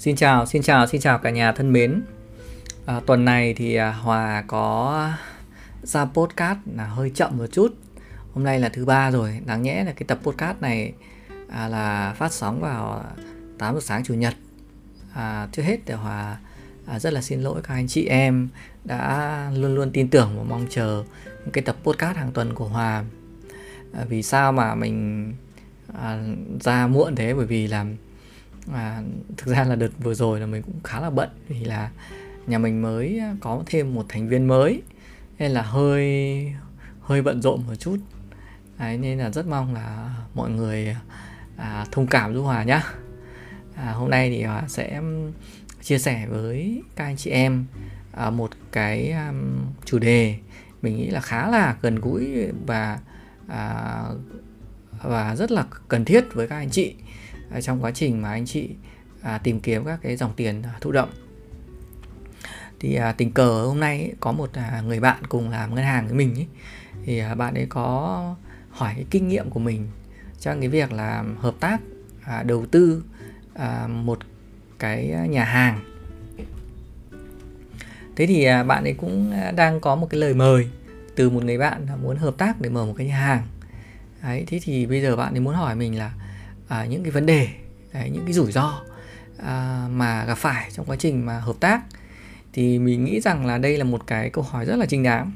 Xin chào cả nhà thân mến. Tuần này thì Hòa có ra podcast là hơi chậm một chút. Hôm nay là thứ ba rồi, đáng nhẽ là cái tập podcast này là phát sóng vào 8 giờ sáng Chủ nhật. Trước hết thì Hòa rất là xin lỗi các anh chị em đã luôn luôn tin tưởng và mong chờ cái tập podcast hàng tuần của Hòa. Vì sao mà mình ra muộn thế? Bởi vì là thực ra là đợt vừa rồi là mình cũng khá là bận, vì là nhà mình mới có thêm một thành viên mới nên là hơi bận rộn một chút. Đấy, nên là rất mong là mọi người thông cảm giúp Hòa nhé. Hôm nay thì Hòa sẽ chia sẻ với các anh chị em một cái chủ đề mình nghĩ là khá là gần gũi và rất là cần thiết với các anh chị trong quá trình mà anh chị tìm kiếm các cái dòng tiền thụ động. Thì tình cờ hôm nay ấy, có một người bạn cùng làm ngân hàng với mình ấy, thì bạn ấy có hỏi cái kinh nghiệm của mình trong cái việc là hợp tác đầu tư một cái nhà hàng. Thế thì bạn ấy cũng đang có một cái lời mời từ một người bạn muốn hợp tác để mở một cái nhà hàng. Đấy, thế thì bây giờ bạn ấy muốn hỏi mình là những cái vấn đề, những cái rủi ro mà gặp phải trong quá trình mà hợp tác. Thì mình nghĩ rằng là đây là một cái câu hỏi rất là chính đáng.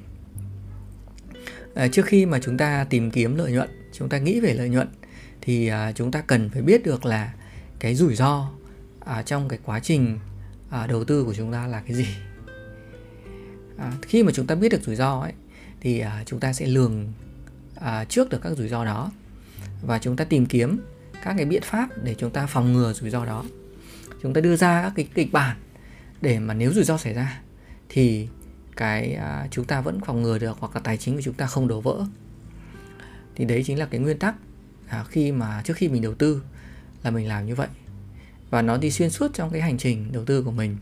Trước khi mà chúng ta tìm kiếm lợi nhuận, chúng ta nghĩ về lợi nhuận, thì chúng ta cần phải biết được là cái rủi ro trong cái quá trình đầu tư của chúng ta là cái gì. Khi mà chúng ta biết được rủi ro ấy, thì chúng ta sẽ lường trước được các rủi ro đó, và chúng ta tìm kiếm các cái biện pháp để chúng ta phòng ngừa rủi ro đó. Chúng ta đưa ra các cái kịch bản để mà nếu rủi ro xảy ra thì chúng ta vẫn phòng ngừa được, hoặc là tài chính của chúng ta không đổ vỡ. Thì đấy chính là cái nguyên tắc trước khi mình đầu tư là mình làm như vậy, và nó đi xuyên suốt trong cái hành trình đầu tư của mình.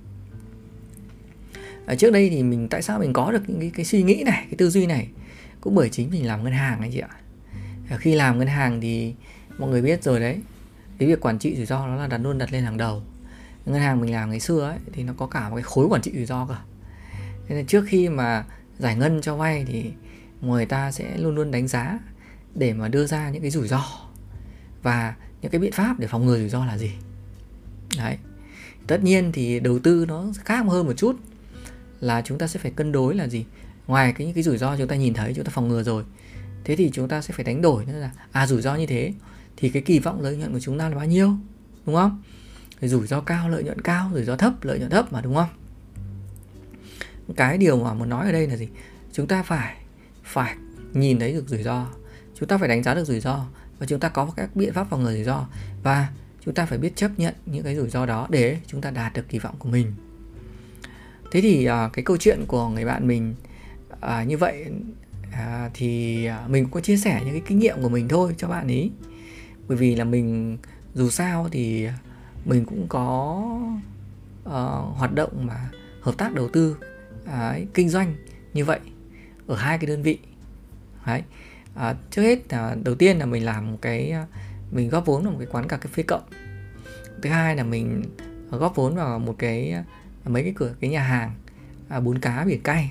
Trước đây thì tại sao mình có được những cái suy nghĩ này, cái tư duy này, cũng bởi chính mình làm ngân hàng anh chị ạ. Khi làm ngân hàng thì mọi người biết rồi đấy, cái việc quản trị rủi ro nó là đặt lên hàng đầu. Ngân hàng mình làm ngày xưa ấy, thì nó có cả một cái khối quản trị rủi ro cơ. Thế nên trước khi mà giải ngân cho vay thì người ta sẽ luôn luôn đánh giá để mà đưa ra những cái rủi ro và những cái biện pháp để phòng ngừa rủi ro là gì. Đấy. Tất nhiên thì đầu tư nó khác hơn một chút, là chúng ta sẽ phải cân đối là gì. Ngoài những cái rủi ro chúng ta nhìn thấy, chúng ta phòng ngừa rồi, thế thì chúng ta sẽ phải đánh đổi nữa là rủi ro như thế thì cái kỳ vọng lợi nhuận của chúng ta là bao nhiêu, đúng không? Rủi ro cao lợi nhuận cao, rủi ro thấp lợi nhuận thấp mà, đúng không? Cái điều mà muốn nói ở đây là gì? Chúng ta phải nhìn thấy được rủi ro, chúng ta phải đánh giá được rủi ro, và chúng ta có các biện pháp phòng ngừa rủi ro, và chúng ta phải biết chấp nhận những cái rủi ro đó để chúng ta đạt được kỳ vọng của mình. Thế thì cái câu chuyện của người bạn mình như vậy thì mình cũng có chia sẻ những cái kinh nghiệm của mình thôi cho bạn ấy. Bởi vì là mình dù sao thì mình cũng có hoạt động mà hợp tác đầu tư kinh doanh như vậy ở hai cái đơn vị. Đấy. Trước hết đầu tiên là mình làm mình góp vốn vào một cái quán cà phê cộng. Thứ hai là mình góp vốn vào mấy cái nhà hàng bún cá biển cay.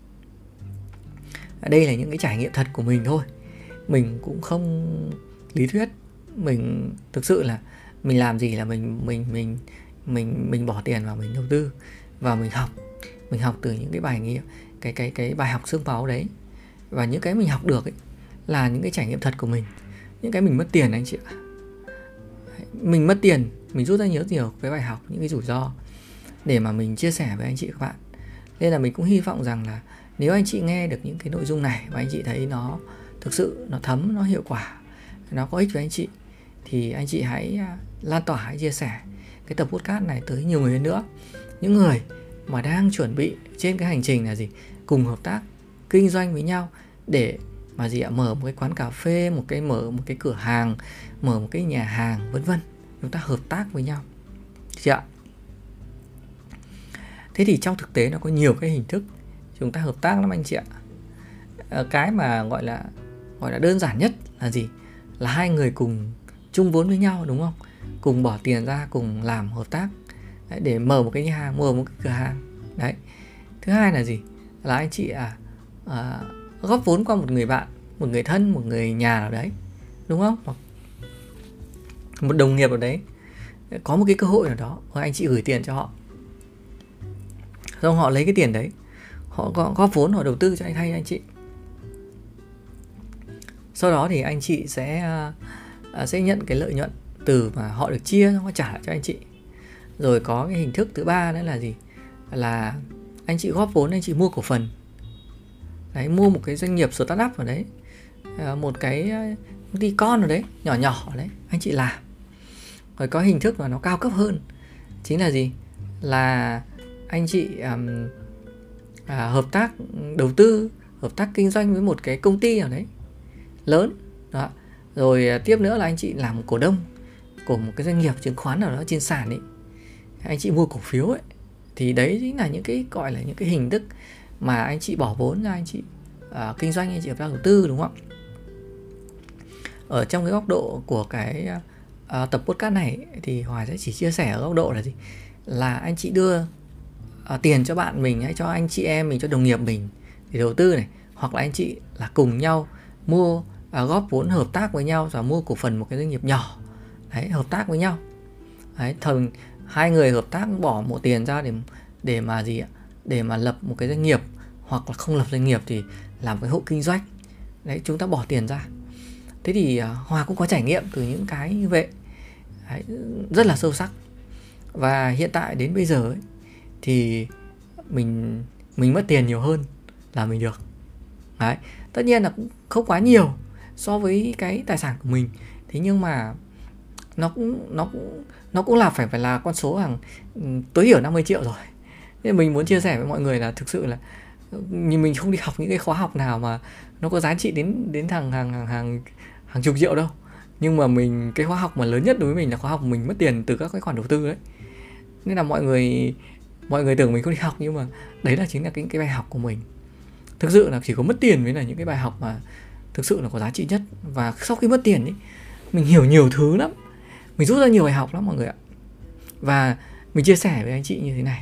Đây là những cái trải nghiệm thật của mình thôi. Mình cũng không lý thuyết. Mình thực sự là mình làm gì là mình bỏ tiền vào mình đầu tư, và mình học từ những cái bài nghiệm, cái bài học xương máu đấy. Và những cái mình học được ấy là những cái trải nghiệm thật của mình. Những cái mình mất tiền anh chị ạ. Mình mất tiền, mình rút ra nhiều cái bài học, những cái rủi ro để mà mình chia sẻ với anh chị các bạn. Nên là mình cũng hy vọng rằng là nếu anh chị nghe được những cái nội dung này và anh chị thấy nó thực sự nó thấm, nó hiệu quả, nó có ích với anh chị, thì anh chị hãy lan tỏa, hãy chia sẻ cái tập podcast này tới nhiều người hơn nữa. Những người mà đang chuẩn bị trên cái hành trình là gì? Cùng hợp tác kinh doanh với nhau để mà mở một cái quán cà phê, mở một cái cửa hàng, mở một cái nhà hàng, vân vân. Chúng ta hợp tác với nhau. Chị ạ. Thế thì trong thực tế nó có nhiều cái hình thức chúng ta hợp tác lắm anh chị ạ. Cái mà gọi là đơn giản nhất là gì? Là hai người cùng chung vốn với nhau, đúng không? Cùng bỏ tiền ra, cùng làm hợp tác đấy, để mở một cái nhà hàng, mở một cái cửa hàng. Đấy. Thứ hai là gì? Là anh chị góp vốn qua một người bạn, một người thân, một người nhà nào đấy, đúng không? Hoặc một đồng nghiệp ở đấy có một cái cơ hội nào đó, anh chị gửi tiền cho họ, xong họ lấy cái tiền đấy, họ góp vốn, họ đầu tư cho anh chị. Sau đó thì anh chị sẽ nhận cái lợi nhuận từ mà họ được chia, họ trả lại cho anh chị. Rồi có cái hình thức thứ ba nữa là gì? Là anh chị góp vốn, anh chị mua cổ phần. Đấy, mua một cái doanh nghiệp startup ở đấy, một cái công ty con ở đấy, nhỏ nhỏ ở đấy, anh chị làm. Rồi có hình thức mà nó cao cấp hơn, chính là gì? Là anh chị hợp tác đầu tư, hợp tác kinh doanh với một cái công ty nào đấy lớn đó. Rồi tiếp nữa là anh chị làm một cổ đông của một cái doanh nghiệp chứng khoán nào đó trên sàn ấy, anh chị mua cổ phiếu ấy. Thì đấy chính là những cái gọi là những cái hình thức mà anh chị bỏ vốn ra, anh chị kinh doanh, anh chị hợp tác đầu tư, đúng không ạ? Ở trong cái góc độ của cái tập podcast này thì Hoài sẽ chỉ chia sẻ ở góc độ là gì? Là anh chị đưa tiền cho bạn mình hay cho anh chị em mình, cho đồng nghiệp mình để đầu tư này, hoặc là anh chị là cùng nhau mua góp vốn hợp tác với nhau và mua cổ phần một cái doanh nghiệp nhỏ đấy, hợp tác với nhau đấy, thường hai người hợp tác bỏ một tiền ra để mà gì ạ, để mà lập một cái doanh nghiệp, hoặc là không lập doanh nghiệp thì làm cái hộ kinh doanh đấy, chúng ta bỏ tiền ra. Thế thì Hòa cũng có trải nghiệm từ những cái như vậy đấy, rất là sâu sắc. Và hiện tại đến bây giờ ấy, thì mình mất tiền nhiều hơn là mình được đấy. Tất nhiên là cũng không quá nhiều so với cái tài sản của mình, thế nhưng mà nó cũng là phải là con số hàng tối thiểu 50 triệu rồi. Nên mình muốn chia sẻ với mọi người là thực sự là mình không đi học những cái khóa học nào mà nó có giá trị đến hàng chục triệu đâu. Nhưng mà cái khóa học mà lớn nhất đối với mình là khóa học mình mất tiền từ các cái khoản đầu tư đấy. Nên là mọi người tưởng mình không đi học, nhưng mà đấy là chính là cái bài học của mình. Thực sự là chỉ có mất tiền mới là những cái bài học mà thực sự là có giá trị nhất. Và sau khi mất tiền ấy, mình hiểu nhiều thứ lắm, mình rút ra nhiều bài học lắm mọi người ạ. Và mình chia sẻ với anh chị như thế này.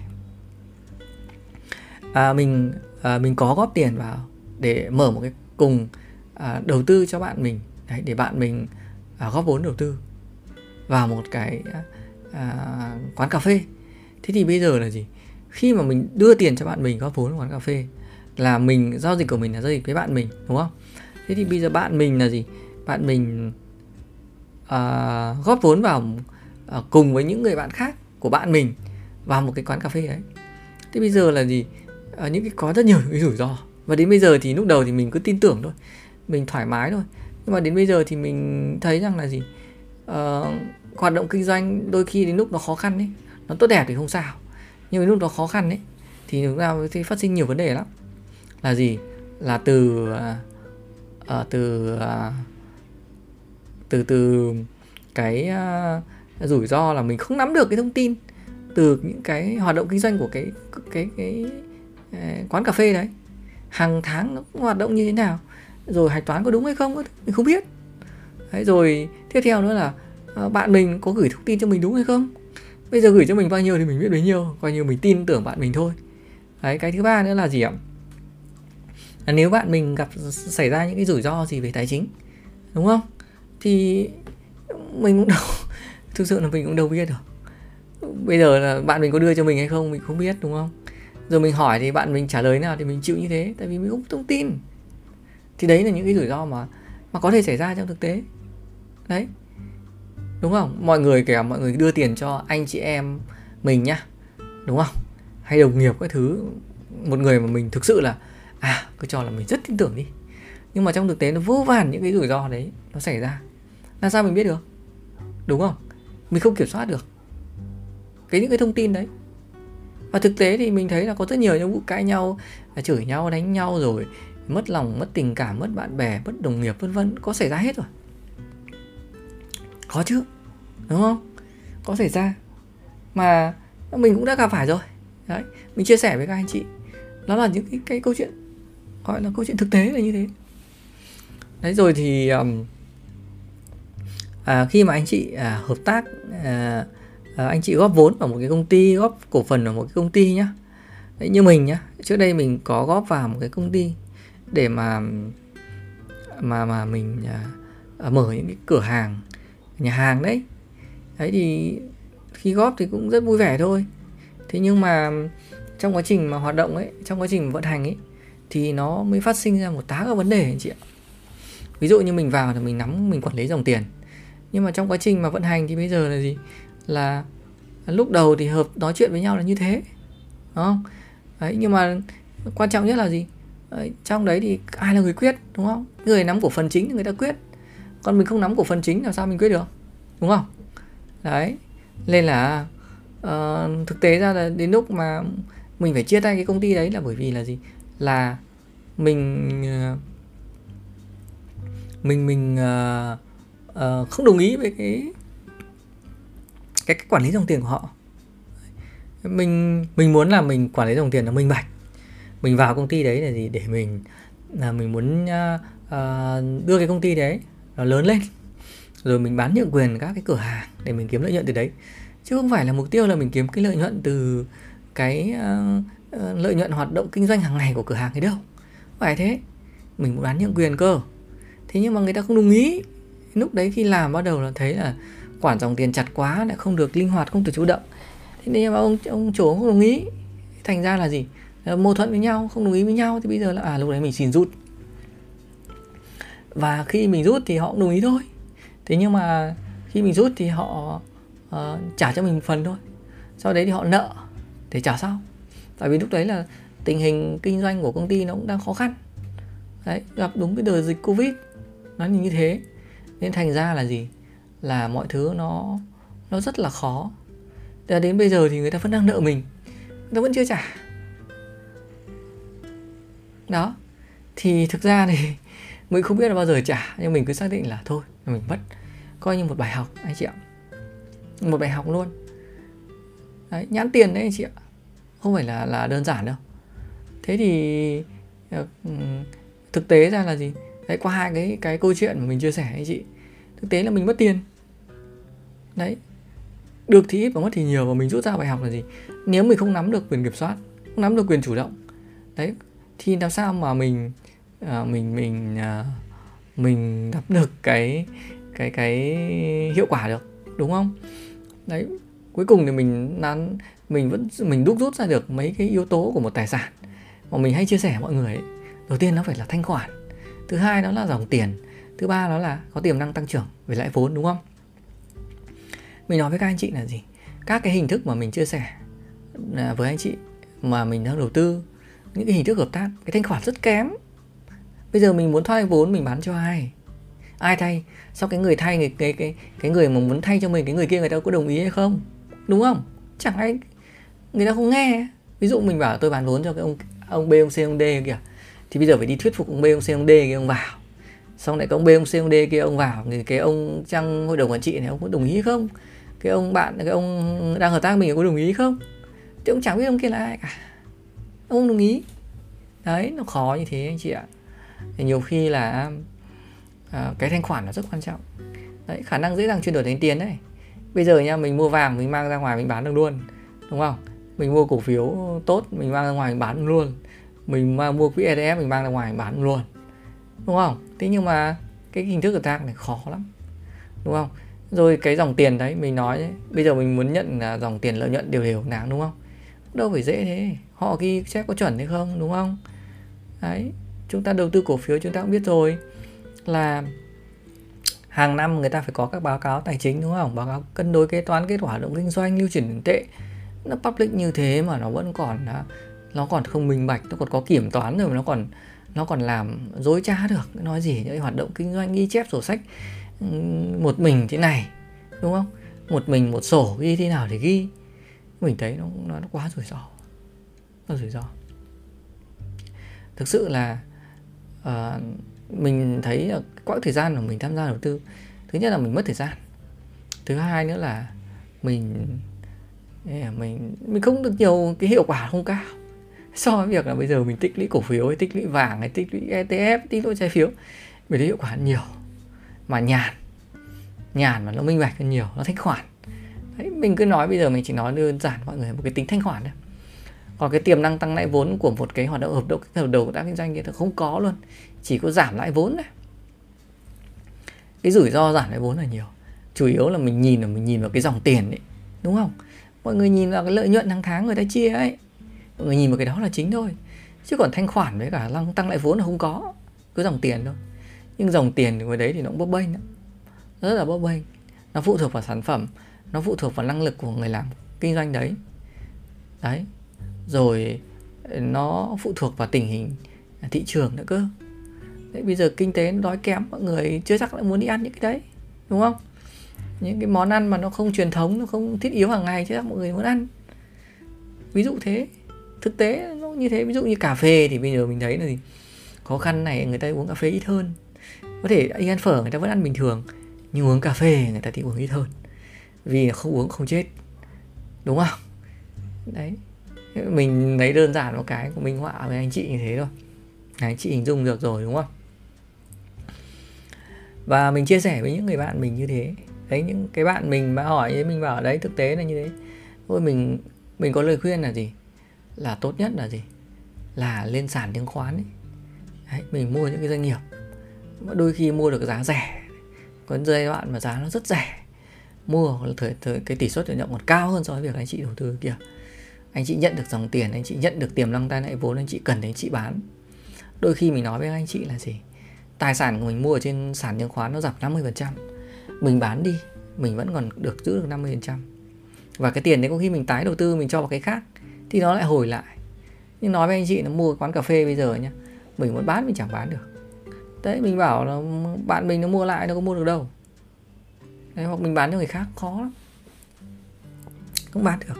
Mình có góp tiền vào để mở một cái cùng đầu tư cho bạn mình đấy, để bạn mình góp vốn đầu tư vào một cái quán cà phê. Thế thì bây giờ là gì? Khi mà mình đưa tiền cho bạn mình góp vốn vào quán cà phê, là mình giao dịch của mình là giao dịch với bạn mình, đúng không? Thế thì bây giờ bạn mình là gì? Bạn mình góp vốn vào cùng với những người bạn khác của bạn mình vào một cái quán cà phê đấy. Thế bây giờ là gì? Có rất nhiều cái rủi ro. Và đến bây giờ thì lúc đầu thì mình cứ tin tưởng thôi, mình thoải mái thôi. Nhưng mà đến bây giờ thì mình thấy rằng là gì? Hoạt động kinh doanh đôi khi đến lúc nó khó khăn ấy, nó tốt đẹp thì không sao, nhưng đến lúc nó khó khăn ấy thì chúng ta sẽ phát sinh nhiều vấn đề lắm. Là gì? Là từ cái rủi ro là mình không nắm được cái thông tin từ những cái hoạt động kinh doanh của cái quán cà phê đấy, hàng tháng nó hoạt động như thế nào, rồi hạch toán có đúng hay không mình không biết đấy. Rồi tiếp theo nữa là bạn mình có gửi thông tin cho mình đúng hay không, bây giờ gửi cho mình bao nhiêu thì mình biết bấy nhiêu, coi như mình tin tưởng bạn mình thôi đấy. Cái thứ ba nữa là gì ạ? Là nếu bạn mình xảy ra những cái rủi ro gì về tài chính, đúng không, thì mình cũng thực sự là mình cũng đâu biết được. Bây giờ là bạn mình có đưa cho mình hay không mình không biết, đúng không? Rồi mình hỏi thì bạn mình trả lời nào thì mình chịu như thế, tại vì mình không thông tin. Thì đấy là những cái rủi ro mà có thể xảy ra trong thực tế đấy, đúng không? Mọi người kể cả mọi người đưa tiền cho anh chị em mình nhá, đúng không, hay đồng nghiệp các thứ, một người mà mình thực sự là cứ cho là mình rất tin tưởng đi, nhưng mà trong thực tế nó vô vàn những cái rủi ro đấy nó xảy ra, làm sao mình biết được, đúng không? Mình không kiểm soát được những cái thông tin đấy. Và thực tế thì mình thấy là có rất nhiều những vụ cãi nhau, chửi nhau, đánh nhau, rồi mất lòng, mất tình cảm, mất bạn bè, mất đồng nghiệp, vân vân, có xảy ra hết rồi. Có chứ, đúng không? Có xảy ra. Mà mình cũng đã gặp phải rồi. Đấy, mình chia sẻ với các anh chị. Đó là những cái câu chuyện gọi là câu chuyện thực tế là như thế. Đấy, rồi thì khi mà anh chị hợp tác anh chị góp vốn vào một cái công ty, góp cổ phần vào một cái công ty nhá. Đấy, như mình nhá, trước đây mình có góp vào một cái công ty để mà mình mở những cái cửa hàng, nhà hàng đấy. Đấy thì khi góp thì cũng rất vui vẻ thôi. Thế nhưng mà trong quá trình mà hoạt động ấy, trong quá trình vận hành ấy, thì nó mới phát sinh ra một tá các vấn đề anh chị ạ. Ví dụ như mình vào thì mình quản lý dòng tiền, nhưng mà trong quá trình mà vận hành thì bây giờ là gì, là lúc đầu thì nói chuyện với nhau là như thế, đúng không? Đấy, nhưng mà quan trọng nhất là gì? Đấy, trong đấy thì ai là người quyết, đúng không? Người nắm cổ phần chính thì người ta quyết, còn mình không nắm cổ phần chính làm sao mình quyết được, đúng không? Đấy, nên là thực tế ra là đến lúc mà mình phải chia tay cái công ty đấy là bởi vì là gì, là mình không đồng ý với cái quản lý dòng tiền của họ. Mình muốn là mình quản lý dòng tiền nó minh bạch. Mình vào công ty đấy là gì, để mình muốn đưa cái công ty đấy nó lớn lên, rồi mình bán nhượng quyền các cái cửa hàng để mình kiếm lợi nhuận từ đấy, chứ không phải là mục tiêu là mình kiếm cái lợi nhuận từ cái lợi nhuận hoạt động kinh doanh hàng ngày của cửa hàng ấy đâu. Phải thế, mình muốn bán nhượng quyền cơ. Thế nhưng mà người ta không đồng ý. Lúc đấy khi làm bắt đầu là thấy là quản dòng tiền chặt quá, lại không được linh hoạt, không được chủ động. Thế nên mà ông chủ không đồng ý. Thành ra là gì? Mâu thuẫn với nhau, không đồng ý với nhau. Thì bây giờ là lúc đấy mình xin rút. Và khi mình rút thì họ cũng đồng ý thôi. Thế nhưng mà khi mình rút thì họ trả cho mình một phần thôi. Sau đấy thì họ nợ để trả sau. Tại vì lúc đấy là tình hình kinh doanh của công ty nó cũng đang khó khăn. Đấy, gặp đúng cái đợt dịch Covid nó như thế. Nên thành ra là gì? Là mọi thứ nó rất là khó. Đến bây giờ thì người ta vẫn đang nợ mình, người ta vẫn chưa trả. Đó. Thì thực ra thì mình không biết là bao giờ trả, nhưng mình cứ xác định là thôi, mình mất. Coi như một bài học anh chị ạ. Một bài học luôn. Đấy, nhãn tiền đấy anh chị ạ. Không phải là đơn giản đâu. Thế thì thực tế ra là gì? Đấy, qua hai cái câu chuyện mà mình chia sẻ anh chị, thực tế là mình mất tiền. Đấy, được thì ít và mất thì nhiều. Và mình rút ra bài học là gì? Nếu mình không nắm được quyền kiểm soát, không nắm được quyền chủ động, đấy, thì làm sao mà mình nắm được cái hiệu quả được, đúng không? Đấy, cuối cùng thì mình đúc rút ra được mấy cái yếu tố của một tài sản mà mình hay chia sẻ với mọi người ấy. Đầu tiên nó phải là thanh khoản, thứ hai nó là dòng tiền, thứ ba nó là có tiềm năng tăng trưởng về lãi vốn, đúng không? Mình nói với các anh chị là gì? Các cái hình thức mà mình chia sẻ với anh chị mà mình đang đầu tư, những cái hình thức hợp tác, cái thanh khoản rất kém. Bây giờ mình muốn thoái vốn, mình bán cho ai thay? Sau cái người thay, cái người mà muốn thay cho mình, cái người kia người ta có đồng ý hay không, đúng không? Chẳng ai, người ta không nghe. Ví dụ mình bảo tôi bán vốn cho cái ông B, ông C, ông D kìa, thì bây giờ phải đi thuyết phục ông B, ông C, ông D kia ông vào. Xong lại có ông B, ông C, ông D kia ông vào, thì cái ông trong hội đồng quản trị này ông có đồng ý không? Cái ông đang hợp tác với mình có đồng ý không? Thì ông chẳng biết ông kia là ai cả, ông không đồng ý. Đấy, nó khó như thế anh chị ạ. Thì nhiều khi là cái thanh khoản là rất quan trọng. Đấy, khả năng dễ dàng chuyển đổi thành tiền đấy. Bây giờ nha, mình mua vàng mình mang ra ngoài mình bán được luôn, đúng không? Mình mua cổ phiếu tốt mình mang ra ngoài mình bán được luôn. Mình mua quỹ ETF mình mang ra ngoài mình bán được luôn, đúng không? Thế nhưng mà cái hình thức hợp tác này khó lắm, đúng không? Rồi cái dòng tiền đấy mình nói đấy, bây giờ mình muốn nhận là dòng tiền lợi nhuận đều tháng, đúng không? Đâu phải dễ thế. Họ ghi check có chuẩn hay không, đúng không? Đấy, chúng ta đầu tư cổ phiếu chúng ta cũng biết rồi là hàng năm người ta phải có các báo cáo tài chính, đúng không? Báo cáo cân đối kế toán, kết quả hoạt động kinh doanh, lưu chuyển tiền tệ. Nó public như thế mà nó vẫn còn không minh bạch, nó còn có kiểm toán rồi mà nó còn làm dối trá được. Nói gì những hoạt động kinh doanh ghi chép sổ sách một mình thế này, đúng không? Một mình một sổ ghi thế nào thì ghi. Mình thấy nó quá rủi ro. Nó rủi ro. Thực sự là mình thấy quãng thời gian của mình tham gia đầu tư, thứ nhất là mình mất thời gian, thứ hai nữa là mình không được nhiều, cái hiệu quả không cao so với việc là bây giờ mình tích lũy cổ phiếu hay tích lũy vàng hay tích lũy ETF, tích lũy trái phiếu. Mình thấy hiệu quả hơn nhiều, mà nhàn mà nó minh bạch hơn nhiều, nó thanh khoản. Đấy, mình cứ nói bây giờ mình chỉ nói đơn giản mọi người một cái tính thanh khoản thôi. Còn cái tiềm năng tăng lãi vốn của một cái hoạt động hợp đầu tác kinh doanh thì không có luôn, chỉ có giảm lãi vốn này. Cái rủi ro giảm lãi vốn là nhiều, chủ yếu là mình nhìn vào cái dòng tiền đấy, đúng không? Mọi người nhìn vào cái lợi nhuận hàng tháng người ta chia ấy, mọi người nhìn vào cái đó là chính thôi, chứ còn thanh khoản với cả tăng lãi vốn là không có, cứ dòng tiền thôi. Nhưng dòng tiền của đấy thì nó cũng bấp bênh, rất là bấp bênh. Nó phụ thuộc vào sản phẩm, nó phụ thuộc vào năng lực của người làm kinh doanh đấy. Rồi nó phụ thuộc vào tình hình thị trường nữa cơ. Đấy, bây giờ kinh tế nó đói kém, mọi người chưa chắc lại muốn đi ăn những cái đấy, đúng không? Những cái món ăn mà nó không truyền thống, nó không thiết yếu hàng ngày chứ chắc mọi người muốn ăn. Ví dụ thế, thực tế nó như thế. Ví dụ như cà phê thì bây giờ mình thấy là gì? Khó khăn này, người ta uống cà phê ít hơn. Có thể đi ăn phở người ta vẫn ăn bình thường, nhưng uống cà phê người ta thì uống ít hơn, vì không uống không chết, đúng không? Đấy, mình lấy đơn giản một cái của minh họa với anh chị như thế thôi, anh chị hình dung được rồi đúng không? Và mình chia sẻ với những người bạn mình như thế. Đấy, những cái bạn mình mà hỏi ấy, mình bảo đấy thực tế là như thế. Thôi mình có lời khuyên là gì? Là tốt nhất là gì? Là lên sàn chứng khoán ấy. Đấy, mình mua những cái doanh nghiệp đôi khi mua được giá rẻ, có giai đoạn mà giá nó rất rẻ, mua cái tỷ suất lợi nhuận còn cao hơn so với việc anh chị đầu tư kia. Anh chị nhận được dòng tiền, anh chị nhận được tiềm năng tăng lãi vốn, anh chị cần thì anh chị bán. Đôi khi mình nói với anh chị là gì? Tài sản của mình mua ở trên sàn chứng khoán nó giảm 50%, mình bán đi mình vẫn còn được giữ được 50%. Và cái tiền đấy có khi mình tái đầu tư, mình cho vào cái khác thì nó lại hồi lại. Nhưng nói với anh chị nó mua quán cà phê bây giờ nhá, mình muốn bán mình chẳng bán được. Đấy, mình bảo là bạn mình nó mua lại nó có mua được đâu. Đấy, hoặc mình bán cho người khác khó lắm, không bán được.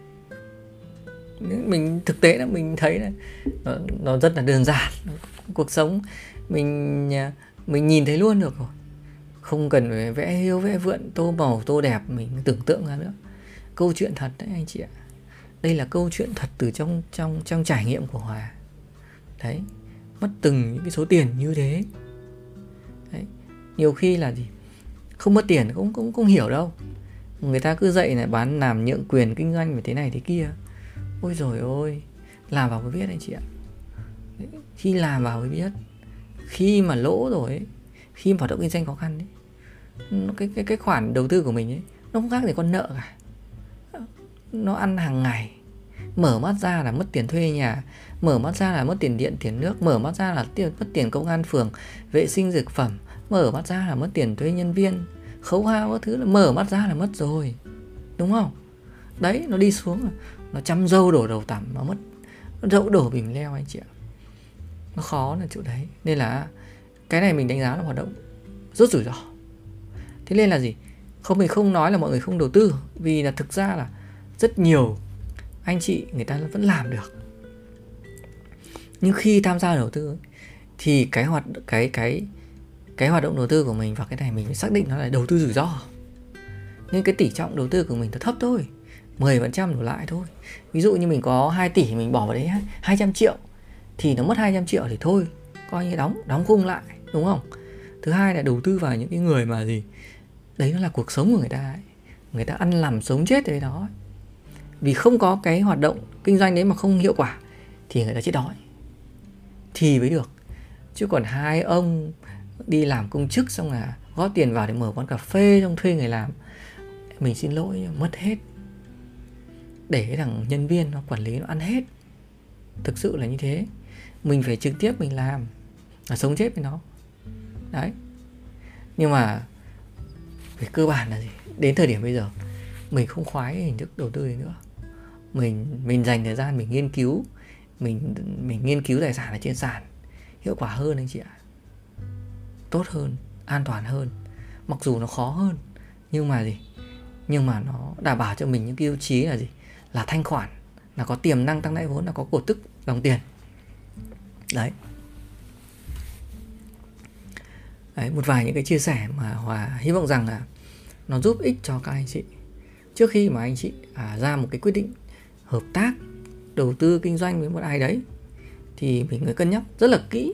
Mình thực tế là mình thấy là nó rất là đơn giản. Cuộc sống mình nhìn thấy luôn được rồi, không cần phải vẽ hiếu vẽ vượn, tô màu tô đẹp mình tưởng tượng ra nữa. Câu chuyện thật đấy anh chị ạ. Đây là câu chuyện thật từ trong trải nghiệm của Hòa. Đấy, mất từng những cái số tiền như thế. Đấy, nhiều khi là gì? Không mất tiền cũng hiểu đâu. Người ta cứ dạy là bán làm nhượng quyền kinh doanh về thế này thế kia. Ôi rồi ôi, làm vào mới biết anh chị ạ. Đấy, khi làm vào mới biết. Khi mà lỗ rồi ấy, khi mà hoạt động kinh doanh khó khăn ấy, cái khoản đầu tư của mình ấy, nó không khác gì con nợ cả. Nó ăn hàng ngày. Mở mắt ra là mất tiền thuê nhà, mở mắt ra là mất tiền điện tiền nước, mở mắt ra là mất tiền công an phường, vệ sinh dược phẩm, mở mắt ra là mất tiền thuê nhân viên, khấu hao các thứ, là mở mắt ra là mất rồi, đúng không? Đấy, nó đi xuống, nó chăm dâu đổ đầu tằm, nó mất, nó dẫu đổ bìm leo anh chị ạ. Nó khó là chỗ đấy. Nên là cái này mình đánh giá là hoạt động rất rủi ro. Thế nên là gì? Mình không nói là mọi người không đầu tư, vì là thực ra là rất nhiều anh chị người ta vẫn làm được. Nhưng khi tham gia đầu tư thì cái hoạt động đầu tư của mình vào cái này mình phải xác định nó là đầu tư rủi ro. Nhưng cái tỷ trọng đầu tư của mình nó thấp thôi, 10% đổ lại thôi. Ví dụ như mình có 2 tỷ mình bỏ vào đấy 200 triệu thì nó mất 200 triệu thì thôi, coi như đóng khung lại, đúng không? Thứ hai là đầu tư vào những cái người mà gì? Đấy nó là cuộc sống của người ta ấy. Người ta ăn nằm sống chết đấy đó. Vì không có cái hoạt động kinh doanh đấy mà không hiệu quả thì người ta chết đói thì mới được. Chứ còn hai ông đi làm công chức xong là góp tiền vào để mở quán cà phê, xong thuê người làm, mình xin lỗi mất hết, để cái thằng nhân viên nó quản lý nó ăn hết. Thực sự là như thế. Mình phải trực tiếp mình làm là sống chết với nó. Đấy. Nhưng mà về cơ bản là gì? Đến thời điểm bây giờ mình không khoái cái hình thức đầu tư này nữa. Mình dành thời gian mình nghiên cứu, mình nghiên cứu tài sản ở trên sàn hiệu quả hơn anh chị ạ. Tốt hơn, an toàn hơn. Mặc dù nó khó hơn, nhưng mà gì? Nhưng mà nó đảm bảo cho mình những tiêu chí là gì? Là thanh khoản, là có tiềm năng tăng lãi vốn, là có cổ tức dòng tiền. Đấy. Đấy, một vài những cái chia sẻ mà Hòa hy vọng rằng là nó giúp ích cho các anh chị. Trước khi mà anh chị ra một cái quyết định hợp tác, đầu tư kinh doanh với một ai đấy thì mình phải cân nhắc rất là kỹ.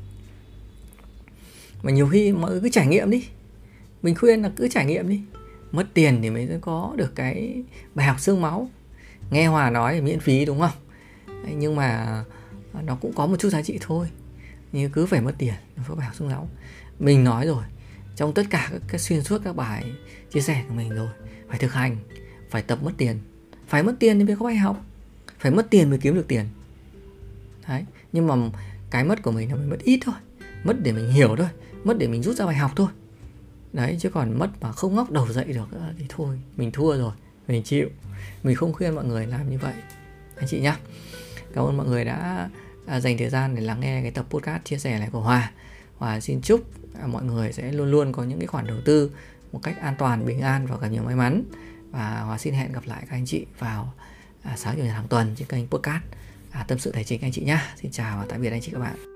Mà nhiều khi mọi người cứ trải nghiệm đi. Mình khuyên là cứ trải nghiệm đi. mất tiền thì mới có được cái bài học xương máu. Nghe Hòa nói thì miễn phí đúng không? Đấy, nhưng mà nó cũng có một chút giá trị thôi. Nhưng cứ phải mất tiền nó phải bài học xương máu. Mình nói rồi, trong tất cả các xuyên suốt các bài chia sẻ của mình rồi, phải thực hành, phải tập mất tiền. Phải mất tiền thì mới có bài học, phải mất tiền mới kiếm được tiền. Đấy, nhưng mà cái mất của mình là mình mất ít thôi, mất để mình hiểu thôi, mất để mình rút ra bài học thôi. Đấy, chứ còn mất mà không ngóc đầu dậy được thì thôi, mình thua rồi, mình chịu. Mình không khuyên mọi người làm như vậy anh chị nhá. Cảm ơn mọi người đã dành thời gian để lắng nghe cái tập podcast chia sẻ này của Hòa. Hòa xin chúc mọi người sẽ luôn luôn có những cái khoản đầu tư một cách an toàn, bình an và gặp nhiều may mắn. Và Hòa xin hẹn gặp lại các anh chị vào sáng chủ nhật hàng tuần trên kênh podcast Tâm sự Tài chính anh chị nhá. Xin chào và tạm biệt anh chị các bạn.